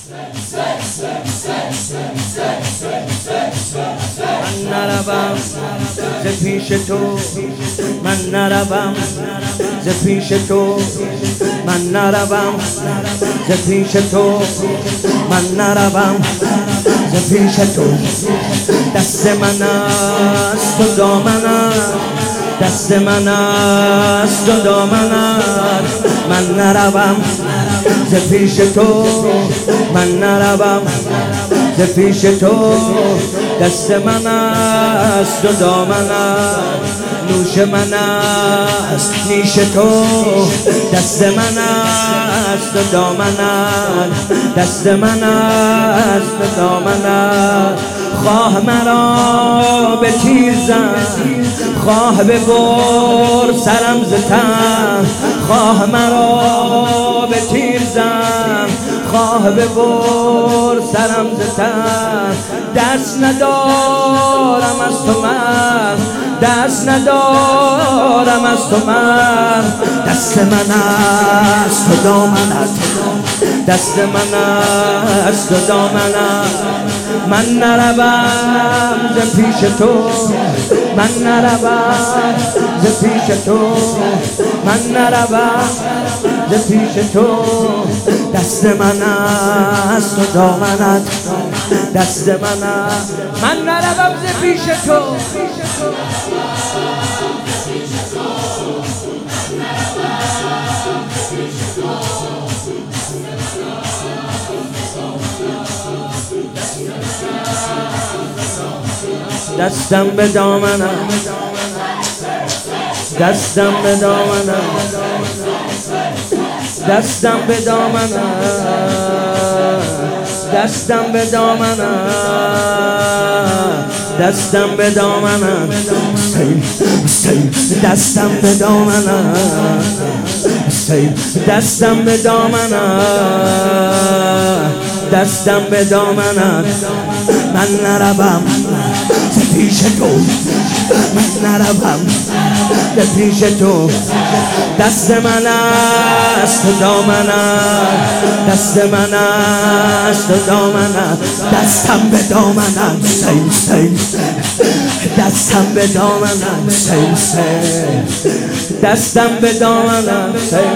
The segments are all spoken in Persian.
من نروم ز پیش تو، من نروم ز پیش تو، من نروم ز پیش تو، من نروم ز پیش تو. دست من است و دامنت، دست من است و دامنت. من نروم ز پیش تو، من نروم ز پیش تو. دست من است و دامنت، نوش من است نیش تو. دست من است و دامنت، دست من است و دامنت. خواه مرا به تیر زن، خواه ببر سرم ز تن. خواه مرا به تیر زن، خواه ببر سرم ز تن. دست ندارم از تو من، دست ندارم از تو من. دست من است و دامنت، دست من است و دامنت. من نروم ز پیش تو، من نروم ز پیش تو، من نروم ز پیش تو. دست من است و دامنت، دست من است. من نروم ز پیش تو، دستم به دامنم، دستم به دامنم، دستم به دامنم، دستم به دامنم، دستم به دامنم. دستم به دامنم، دستم به دامنم، دستم به دامنم. من نروم ز پیش تو، من نروم ز پیش تو. دست من است و دامنت، دست من است و دامنت. دستم به دامنم، دستم به دامنم، دستم به دامنم،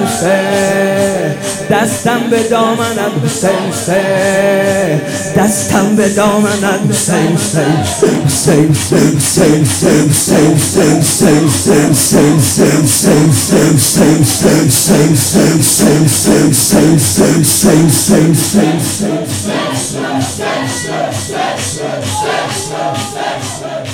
دستم به دامنم، دستم به دامنم. Same.